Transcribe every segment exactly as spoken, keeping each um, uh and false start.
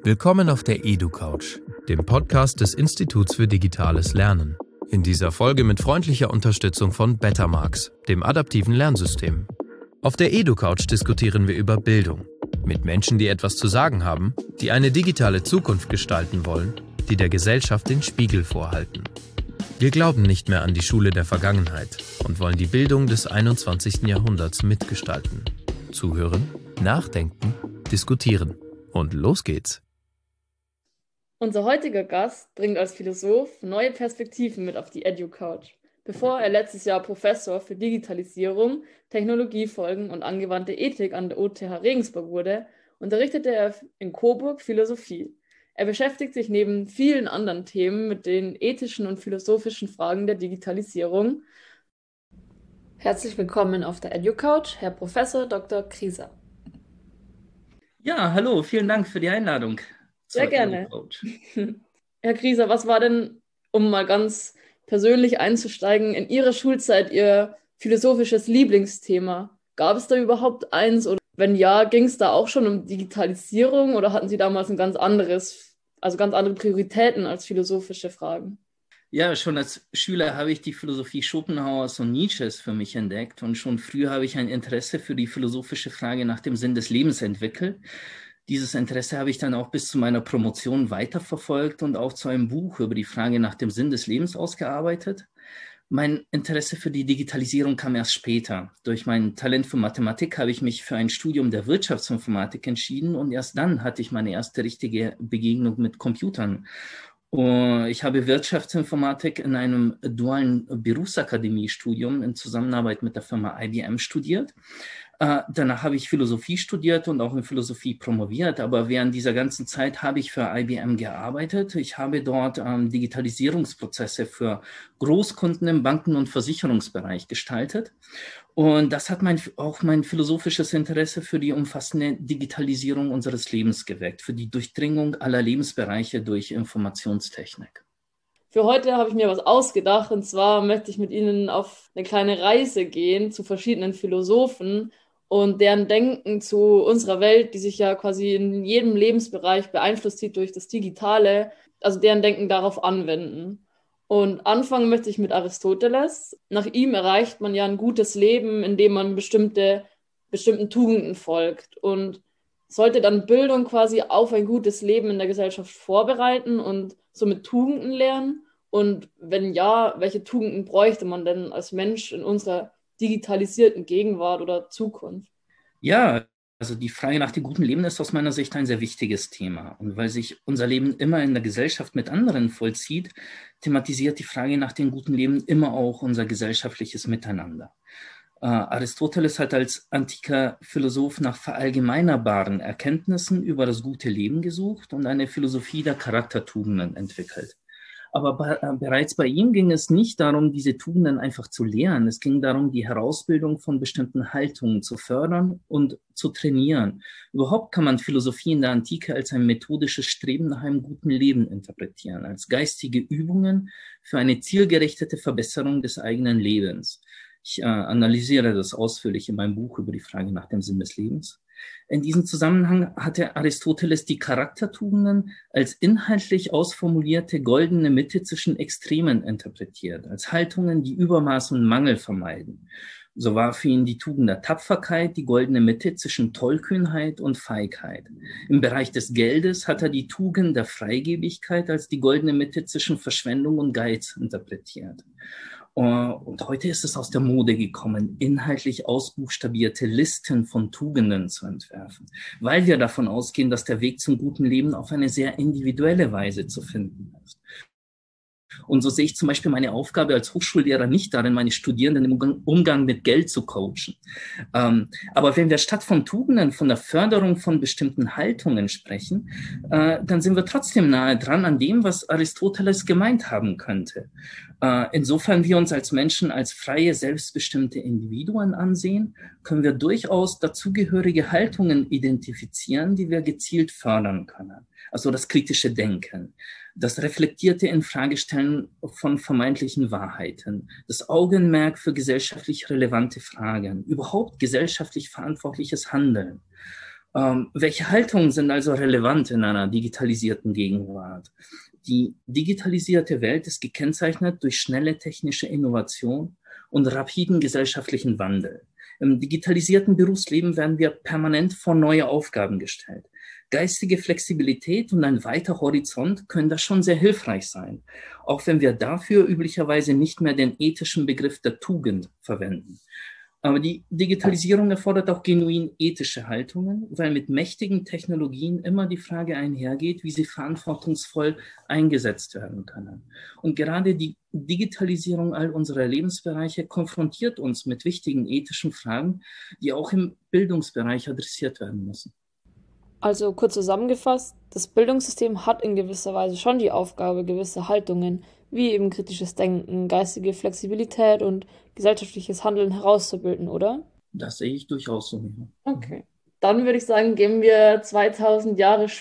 Willkommen auf der EduCouch, dem Podcast des Instituts für digitales Lernen. In dieser Folge mit freundlicher Unterstützung von Betamax, dem adaptiven Lernsystem. Auf der EduCouch diskutieren wir über Bildung. Mit Menschen, die etwas zu sagen haben, die eine digitale Zukunft gestalten wollen, die der Gesellschaft den Spiegel vorhalten. Wir glauben nicht mehr an die Schule der Vergangenheit und wollen die Bildung des einundzwanzigsten Jahrhunderts mitgestalten. Zuhören, nachdenken, diskutieren. Und los geht's! Unser heutiger Gast bringt als Philosoph neue Perspektiven mit auf die EduCouch. Bevor er letztes Jahr Professor für Digitalisierung, Technologiefolgen und angewandte Ethik an der O T H Regensburg wurde, unterrichtete er in Coburg Philosophie. Er beschäftigt sich neben vielen anderen Themen mit den ethischen und philosophischen Fragen der Digitalisierung. Herzlich willkommen auf der EduCouch, Herr Professor Doktor Krieser. Ja, hallo, vielen Dank für die Einladung. Sehr gerne. Herr Krieser, was war denn, um mal ganz persönlich einzusteigen, in Ihrer Schulzeit Ihr philosophisches Lieblingsthema? Gab es da überhaupt eins? Oder wenn ja, ging es da auch schon um Digitalisierung oder hatten Sie damals ein ganz anderes, also ganz andere Prioritäten als philosophische Fragen? Ja, schon als Schüler habe ich die Philosophie Schopenhauers und Nietzsches für mich entdeckt und schon früh habe ich ein Interesse für die philosophische Frage nach dem Sinn des Lebens entwickelt. Dieses Interesse habe ich dann auch bis zu meiner Promotion weiterverfolgt und auch zu einem Buch über die Frage nach dem Sinn des Lebens ausgearbeitet. Mein Interesse für die Digitalisierung kam erst später. Durch mein Talent für Mathematik habe ich mich für ein Studium der Wirtschaftsinformatik entschieden und erst dann hatte ich meine erste richtige Begegnung mit Computern. Ich habe Wirtschaftsinformatik in einem dualen Berufsakademiestudium in Zusammenarbeit mit der Firma I B M studiert. Äh, danach habe ich Philosophie studiert und auch in Philosophie promoviert, aber während dieser ganzen Zeit habe ich für I B M gearbeitet. Ich habe dort ähm, Digitalisierungsprozesse für Großkunden im Banken- und Versicherungsbereich gestaltet. Und das hat mein, auch mein philosophisches Interesse für die umfassende Digitalisierung unseres Lebens geweckt, für die Durchdringung aller Lebensbereiche durch Informationstechnik. Für heute habe ich mir was ausgedacht, und zwar möchte ich mit Ihnen auf eine kleine Reise gehen zu verschiedenen Philosophen und deren Denken zu unserer Welt, die sich ja quasi in jedem Lebensbereich beeinflusst sieht durch das Digitale, also deren Denken darauf anwenden. Und anfangen möchte ich mit Aristoteles. Nach ihm erreicht man ja ein gutes Leben, indem man bestimmte, bestimmten Tugenden folgt. Und sollte dann Bildung quasi auf ein gutes Leben in der Gesellschaft vorbereiten und somit Tugenden lernen? Und wenn ja, welche Tugenden bräuchte man denn als Mensch in unserer digitalisierten Gegenwart oder Zukunft? Ja, also die Frage nach dem guten Leben ist aus meiner Sicht ein sehr wichtiges Thema. Und weil sich unser Leben immer in der Gesellschaft mit anderen vollzieht, thematisiert die Frage nach dem guten Leben immer auch unser gesellschaftliches Miteinander. Uh, Aristoteles hat als antiker Philosoph nach verallgemeinerbaren Erkenntnissen über das gute Leben gesucht und eine Philosophie der Charaktertugenden entwickelt. Aber bei, äh, bereits bei ihm ging es nicht darum, diese Tugenden einfach zu lehren. Es ging darum, die Herausbildung von bestimmten Haltungen zu fördern und zu trainieren. Überhaupt kann man Philosophie in der Antike als ein methodisches Streben nach einem guten Leben interpretieren, als geistige Übungen für eine zielgerichtete Verbesserung des eigenen Lebens. Ich äh, analysiere das ausführlich in meinem Buch über die Frage nach dem Sinn des Lebens. In diesem Zusammenhang hatte Aristoteles die Charaktertugenden als inhaltlich ausformulierte goldene Mitte zwischen Extremen interpretiert, als Haltungen, die Übermaß und Mangel vermeiden. So war für ihn die Tugend der Tapferkeit die goldene Mitte zwischen Tollkühnheit und Feigheit. Im Bereich des Geldes hat er die Tugend der Freigebigkeit als die goldene Mitte zwischen Verschwendung und Geiz interpretiert. Und heute ist es aus der Mode gekommen, inhaltlich ausbuchstabierte Listen von Tugenden zu entwerfen, weil wir davon ausgehen, dass der Weg zum guten Leben auf eine sehr individuelle Weise zu finden ist. Und so sehe ich zum Beispiel meine Aufgabe als Hochschullehrer nicht darin, meine Studierenden im Umgang mit Geld zu coachen. Ähm, aber wenn wir statt von Tugenden, von der Förderung von bestimmten Haltungen sprechen, äh, dann sind wir trotzdem nahe dran an dem, was Aristoteles gemeint haben könnte. Äh, insofern wir uns als Menschen als freie, selbstbestimmte Individuen ansehen, können wir durchaus dazugehörige Haltungen identifizieren, die wir gezielt fördern können. Also das kritische Denken, das reflektierte Infragestellen von vermeintlichen Wahrheiten, das Augenmerk für gesellschaftlich relevante Fragen, überhaupt gesellschaftlich verantwortliches Handeln. Ähm, welche Haltungen sind also relevant in einer digitalisierten Gegenwart? Die digitalisierte Welt ist gekennzeichnet durch schnelle technische Innovation und rapiden gesellschaftlichen Wandel. Im digitalisierten Berufsleben werden wir permanent vor neue Aufgaben gestellt. Geistige Flexibilität und ein weiter Horizont können da schon sehr hilfreich sein, auch wenn wir dafür üblicherweise nicht mehr den ethischen Begriff der Tugend verwenden. Aber die Digitalisierung erfordert auch genuin ethische Haltungen, weil mit mächtigen Technologien immer die Frage einhergeht, wie sie verantwortungsvoll eingesetzt werden können. Und gerade die Digitalisierung all unserer Lebensbereiche konfrontiert uns mit wichtigen ethischen Fragen, die auch im Bildungsbereich adressiert werden müssen. Also kurz zusammengefasst, das Bildungssystem hat in gewisser Weise schon die Aufgabe, gewisse Haltungen wie eben kritisches Denken, geistige Flexibilität und gesellschaftliches Handeln herauszubilden, oder? Das sehe ich durchaus so. Okay. Dann würde ich sagen, gehen wir zweitausend Jahre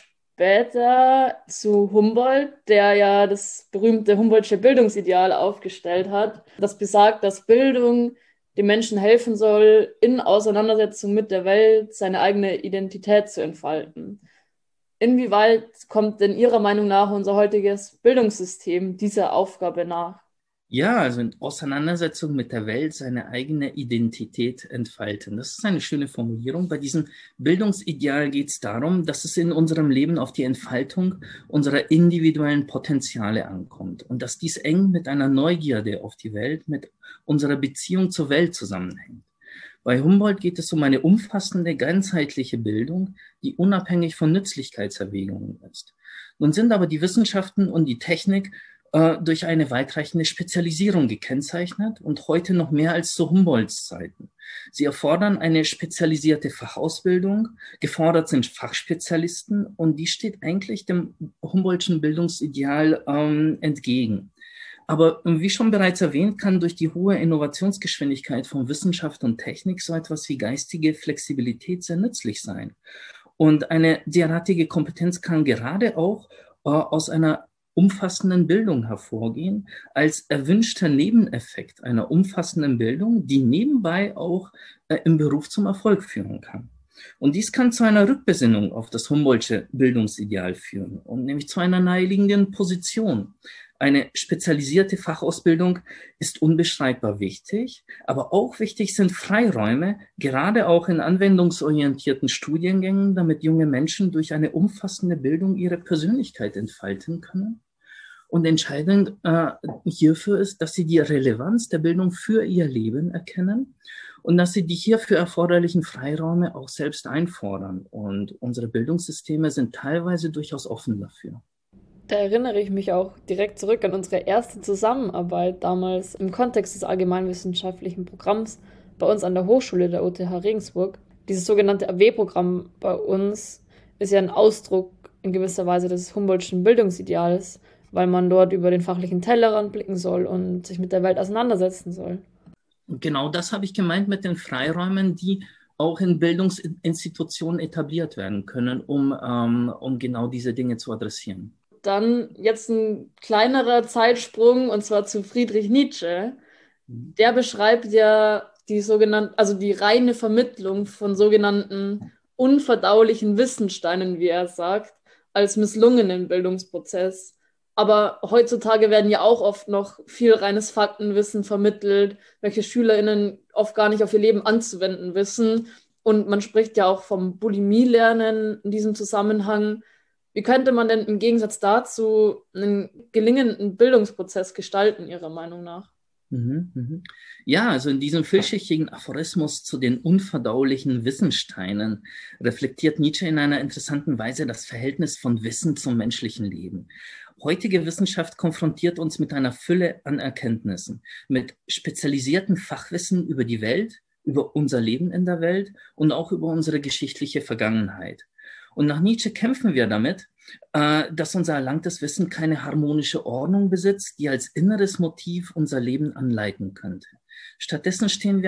später zu Humboldt, der ja das berühmte Humboldtsche Bildungsideal aufgestellt hat, das besagt, dass Bildung dem Menschen helfen soll, in Auseinandersetzung mit der Welt seine eigene Identität zu entfalten. Inwieweit kommt denn Ihrer Meinung nach unser heutiges Bildungssystem dieser Aufgabe nach? Ja, also in Auseinandersetzung mit der Welt seine eigene Identität entfalten. Das ist eine schöne Formulierung. Bei diesem Bildungsideal geht es darum, dass es in unserem Leben auf die Entfaltung unserer individuellen Potenziale ankommt und dass dies eng mit einer Neugierde auf die Welt, mit unserer Beziehung zur Welt zusammenhängt. Bei Humboldt geht es um eine umfassende, ganzheitliche Bildung, die unabhängig von Nützlichkeitserwägungen ist. Nun sind aber die Wissenschaften und die Technik äh, durch eine weitreichende Spezialisierung gekennzeichnet und heute noch mehr als zu Humboldts Zeiten. Sie erfordern eine spezialisierte Fachausbildung, gefordert sind Fachspezialisten und die steht eigentlich dem Humboldtschen Bildungsideal ähm, entgegen. Aber wie schon bereits erwähnt, kann durch die hohe Innovationsgeschwindigkeit von Wissenschaft und Technik so etwas wie geistige Flexibilität sehr nützlich sein. Und eine derartige Kompetenz kann gerade auch äh, aus einer umfassenden Bildung hervorgehen, als erwünschter Nebeneffekt einer umfassenden Bildung, die nebenbei auch äh, im Beruf zum Erfolg führen kann. Und dies kann zu einer Rückbesinnung auf das Humboldtsche Bildungsideal führen und nämlich zu einer naheliegenden Position. Eine spezialisierte Fachausbildung ist unbestreitbar wichtig, aber auch wichtig sind Freiräume, gerade auch in anwendungsorientierten Studiengängen, damit junge Menschen durch eine umfassende Bildung ihre Persönlichkeit entfalten können. Und entscheidend äh, hierfür ist, dass sie die Relevanz der Bildung für ihr Leben erkennen und dass sie die hierfür erforderlichen Freiräume auch selbst einfordern. Und unsere Bildungssysteme sind teilweise durchaus offen dafür. Da erinnere ich mich auch direkt zurück an unsere erste Zusammenarbeit damals im Kontext des allgemeinwissenschaftlichen Programms bei uns an der Hochschule der U T H Regensburg. Dieses sogenannte A W-Programm bei uns ist ja ein Ausdruck in gewisser Weise des Humboldtschen Bildungsideals, weil man dort über den fachlichen Tellerrand blicken soll und sich mit der Welt auseinandersetzen soll. Und genau das habe ich gemeint mit den Freiräumen, die auch in Bildungsinstitutionen etabliert werden können, um, ähm, um genau diese Dinge zu adressieren. Dann jetzt ein kleinerer Zeitsprung, und zwar zu Friedrich Nietzsche. Der beschreibt ja die sogenannte, also die reine Vermittlung von sogenannten unverdaulichen Wissenssteinen, wie er sagt, als misslungenen Bildungsprozess. Aber heutzutage werden ja auch oft noch viel reines Faktenwissen vermittelt, welche SchülerInnen oft gar nicht auf ihr Leben anzuwenden wissen. Und man spricht ja auch vom Bulimie-Lernen in diesem Zusammenhang. Wie könnte man denn im Gegensatz dazu einen gelingenden Bildungsprozess gestalten, Ihrer Meinung nach? Mhm, mhm. Ja, also in diesem vielschichtigen Aphorismus zu den unverdaulichen Wissenssteinen reflektiert Nietzsche in einer interessanten Weise das Verhältnis von Wissen zum menschlichen Leben. Heutige Wissenschaft konfrontiert uns mit einer Fülle an Erkenntnissen, mit spezialisiertem Fachwissen über die Welt, über unser Leben in der Welt und auch über unsere geschichtliche Vergangenheit. Und nach Nietzsche kämpfen wir damit, äh, dass unser erlangtes Wissen keine harmonische Ordnung besitzt, die als inneres Motiv unser Leben anleiten könnte. Stattdessen stehen wir ein,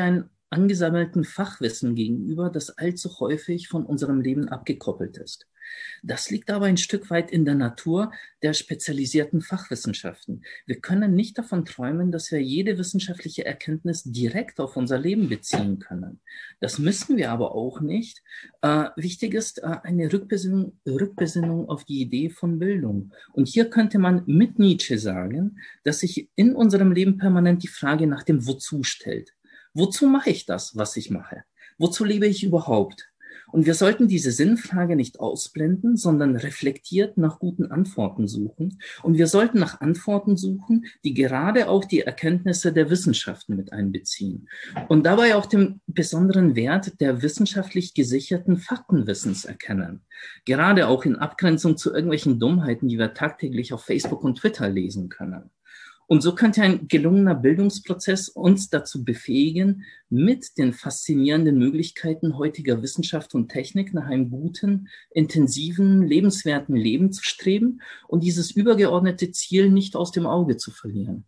angesammelten Fachwissen gegenüber, das allzu häufig von unserem Leben abgekoppelt ist. Das liegt aber ein Stück weit in der Natur der spezialisierten Fachwissenschaften. Wir können nicht davon träumen, dass wir jede wissenschaftliche Erkenntnis direkt auf unser Leben beziehen können. Das müssen wir aber auch nicht. Äh, wichtig ist äh, eine Rückbesinnung, Rückbesinnung auf die Idee von Bildung. Und hier könnte man mit Nietzsche sagen, dass sich in unserem Leben permanent die Frage nach dem Wozu stellt. Wozu mache ich das, was ich mache? Wozu lebe ich überhaupt? Und wir sollten diese Sinnfrage nicht ausblenden, sondern reflektiert nach guten Antworten suchen. Und wir sollten nach Antworten suchen, die gerade auch die Erkenntnisse der Wissenschaften mit einbeziehen. Und dabei auch den besonderen Wert der wissenschaftlich gesicherten Faktenwissens erkennen. Gerade auch in Abgrenzung zu irgendwelchen Dummheiten, die wir tagtäglich auf Facebook und Twitter lesen können. Und so könnte ein gelungener Bildungsprozess uns dazu befähigen, mit den faszinierenden Möglichkeiten heutiger Wissenschaft und Technik nach einem guten, intensiven, lebenswerten Leben zu streben und dieses übergeordnete Ziel nicht aus dem Auge zu verlieren.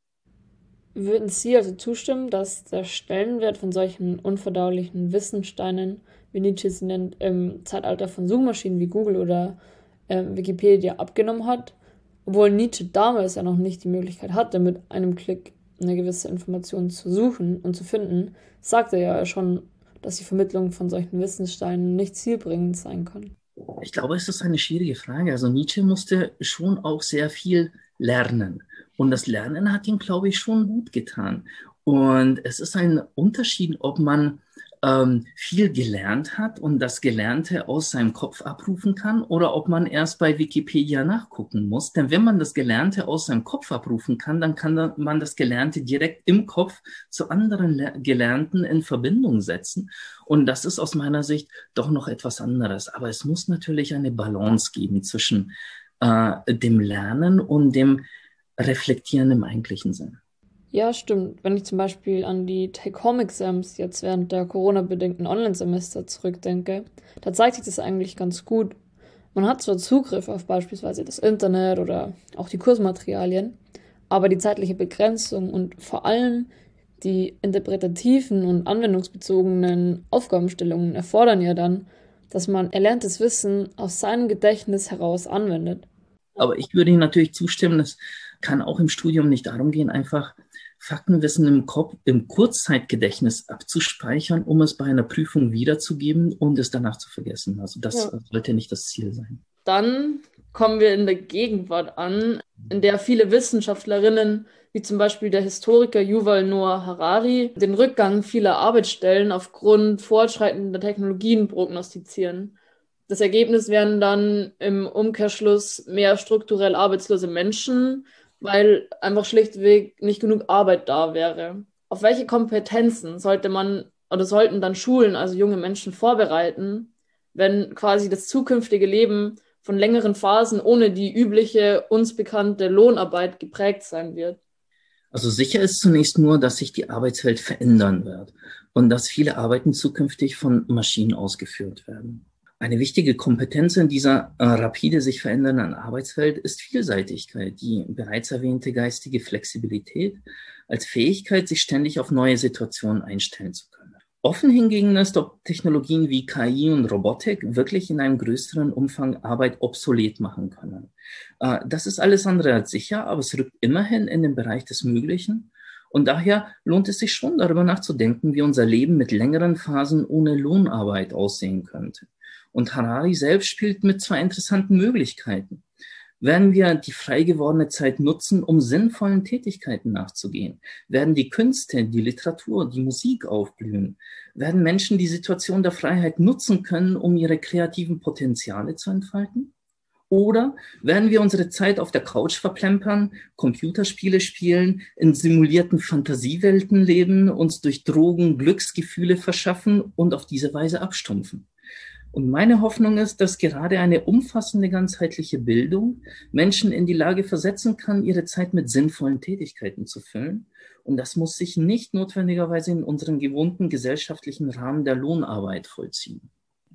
Würden Sie also zustimmen, dass der Stellenwert von solchen unverdaulichen Wissenssteinen, wie Nietzsche sie nennt, im Zeitalter von Suchmaschinen wie Google oder äh, Wikipedia abgenommen hat? Obwohl Nietzsche damals ja noch nicht die Möglichkeit hatte, mit einem Klick eine gewisse Information zu suchen und zu finden, sagte er ja schon, dass die Vermittlung von solchen Wissenssteinen nicht zielbringend sein kann. Ich glaube, es ist eine schwierige Frage. Also Nietzsche musste schon auch sehr viel lernen. Und das Lernen hat ihm, glaube ich, schon gut getan. Und es ist ein Unterschied, ob man ähm, viel gelernt hat und das Gelernte aus seinem Kopf abrufen kann oder ob man erst bei Wikipedia nachgucken muss. Denn wenn man das Gelernte aus seinem Kopf abrufen kann, dann kann man das Gelernte direkt im Kopf zu anderen Le- Gelernten in Verbindung setzen. Und das ist aus meiner Sicht doch noch etwas anderes. Aber es muss natürlich eine Balance geben zwischen äh, dem Lernen und dem Reflektieren im eigentlichen Sinn. Ja, stimmt. Wenn ich zum Beispiel an die Take-Home-Exams jetzt während der Corona-bedingten Online-Semester zurückdenke, da zeigt sich das eigentlich ganz gut. Man hat zwar Zugriff auf beispielsweise das Internet oder auch die Kursmaterialien, aber die zeitliche Begrenzung und vor allem die interpretativen und anwendungsbezogenen Aufgabenstellungen erfordern ja dann, dass man erlerntes Wissen aus seinem Gedächtnis heraus anwendet. Aber ich würde Ihnen natürlich zustimmen, es kann auch im Studium nicht darum gehen, einfach Faktenwissen im Kopf, im Kurzzeitgedächtnis abzuspeichern, um es bei einer Prüfung wiederzugeben und es danach zu vergessen. Also das ja. sollte nicht das Ziel sein. Dann kommen wir in der Gegenwart an, in der viele Wissenschaftlerinnen, wie zum Beispiel der Historiker Yuval Noah Harari, den Rückgang vieler Arbeitsstellen aufgrund fortschreitender Technologien prognostizieren. Das Ergebnis wären dann im Umkehrschluss mehr strukturell arbeitslose Menschen, weil einfach schlichtweg nicht genug Arbeit da wäre. Auf welche Kompetenzen sollte man oder sollten dann Schulen, also junge Menschen, vorbereiten, wenn quasi das zukünftige Leben von längeren Phasen ohne die übliche, uns bekannte Lohnarbeit geprägt sein wird? Also sicher ist zunächst nur, dass sich die Arbeitswelt verändern wird und dass viele Arbeiten zukünftig von Maschinen ausgeführt werden. Eine wichtige Kompetenz in dieser äh, rapide sich verändernden Arbeitswelt ist Vielseitigkeit, die bereits erwähnte geistige Flexibilität als Fähigkeit, sich ständig auf neue Situationen einstellen zu können. Offen hingegen ist, ob Technologien wie K I und Robotik wirklich in einem größeren Umfang Arbeit obsolet machen können. Äh, das ist alles andere als sicher, aber es rückt immerhin in den Bereich des Möglichen. Und daher lohnt es sich schon, darüber nachzudenken, wie unser Leben mit längeren Phasen ohne Lohnarbeit aussehen könnte. Und Harari selbst spielt mit zwei interessanten Möglichkeiten. Werden wir die frei gewordene Zeit nutzen, um sinnvollen Tätigkeiten nachzugehen? Werden die Künste, die Literatur, die Musik aufblühen? Werden Menschen die Situation der Freiheit nutzen können, um ihre kreativen Potenziale zu entfalten? Oder werden wir unsere Zeit auf der Couch verplempern, Computerspiele spielen, in simulierten Fantasiewelten leben, uns durch Drogen Glücksgefühle verschaffen und auf diese Weise abstumpfen? Und meine Hoffnung ist, dass gerade eine umfassende ganzheitliche Bildung Menschen in die Lage versetzen kann, ihre Zeit mit sinnvollen Tätigkeiten zu füllen. Und das muss sich nicht notwendigerweise in unseren gewohnten gesellschaftlichen Rahmen der Lohnarbeit vollziehen.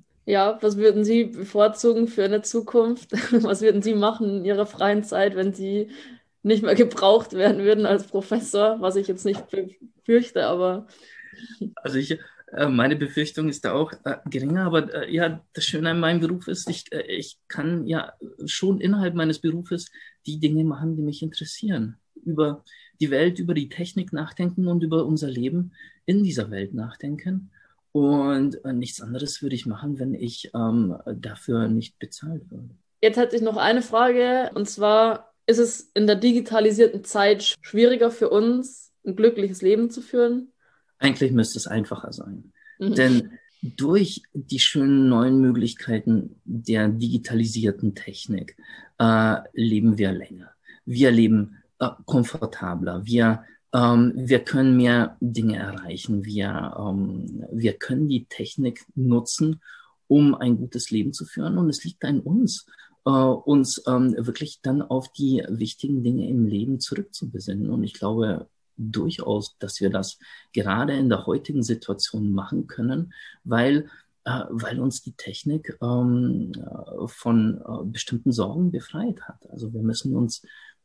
Ja, was würden Sie bevorzugen für eine Zukunft? Was würden Sie machen in Ihrer freien Zeit, wenn Sie nicht mehr gebraucht werden würden als Professor? Was ich jetzt nicht befürchte, aber Also ich, äh, meine Befürchtung ist da auch äh, geringer, aber äh, ja, das Schöne an meinem Beruf ist, ich, äh, ich kann ja schon innerhalb meines Berufes die Dinge machen, die mich interessieren. Über die Welt, über die Technik nachdenken und über unser Leben in dieser Welt nachdenken. Und äh, nichts anderes würde ich machen, wenn ich ähm, dafür nicht bezahlt würde. Jetzt hätte ich noch eine Frage, und zwar, ist es in der digitalisierten Zeit schwieriger für uns, ein glückliches Leben zu führen? Eigentlich müsste es einfacher sein. Mhm. Denn durch die schönen neuen Möglichkeiten der digitalisierten Technik äh, leben wir länger. Wir leben äh, komfortabler. Wir, ähm, wir können mehr Dinge erreichen. Wir, ähm, wir können die Technik nutzen, um ein gutes Leben zu führen. Und es liegt an uns, äh, uns ähm, wirklich dann auf die wichtigen Dinge im Leben zurückzubesinnen. Und ich glaube durchaus, dass wir das gerade in der heutigen Situation machen können, weil, äh, weil uns die Technik ähm, von äh, bestimmten Sorgen befreit hat. Also wir müssen uns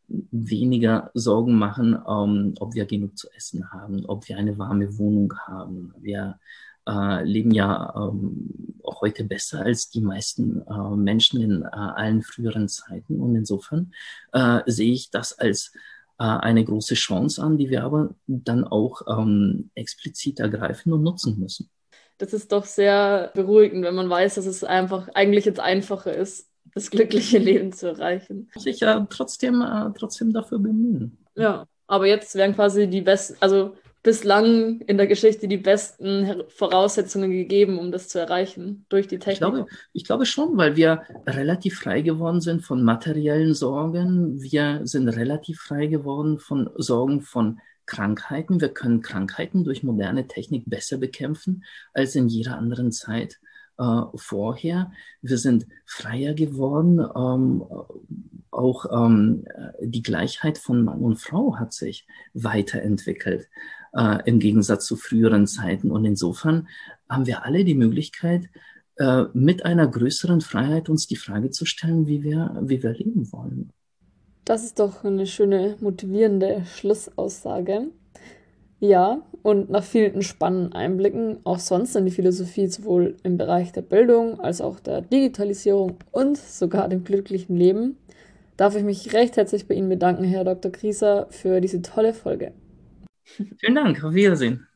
weniger Sorgen machen, ähm, ob wir genug zu essen haben, ob wir eine warme Wohnung haben. Wir äh, leben ja ähm, auch heute besser als die meisten äh, Menschen in äh, allen früheren Zeiten. Und insofern äh, sehe ich das als eine große Chance an, die wir aber dann auch ähm, explizit ergreifen und nutzen müssen. Das ist doch sehr beruhigend, wenn man weiß, dass es einfach eigentlich jetzt einfacher ist, das glückliche Leben zu erreichen. Muss ich ja trotzdem, äh, trotzdem dafür bemühen. Ja, aber jetzt werden quasi die besten, also bislang in der Geschichte die besten Voraussetzungen gegeben, um das zu erreichen durch die Technik. Ich glaube, ich glaube schon, weil wir relativ frei geworden sind von materiellen Sorgen. Wir sind relativ frei geworden von Sorgen von Krankheiten. Wir können Krankheiten durch moderne Technik besser bekämpfen als in jeder anderen Zeit äh, vorher. Wir sind freier geworden. Ähm, auch ähm, die Gleichheit von Mann und Frau hat sich weiterentwickelt. Äh, im Gegensatz zu früheren Zeiten. Und insofern haben wir alle die Möglichkeit, äh, mit einer größeren Freiheit uns die Frage zu stellen, wie wir, wie wir leben wollen. Das ist doch eine schöne, motivierende Schlussaussage. Ja, und nach vielen spannenden Einblicken auch sonst in die Philosophie, sowohl im Bereich der Bildung als auch der Digitalisierung und sogar dem glücklichen Leben, darf ich mich recht herzlich bei Ihnen bedanken, Herr Doktor Grieser, für diese tolle Folge. Vielen Dank, auf Wiedersehen.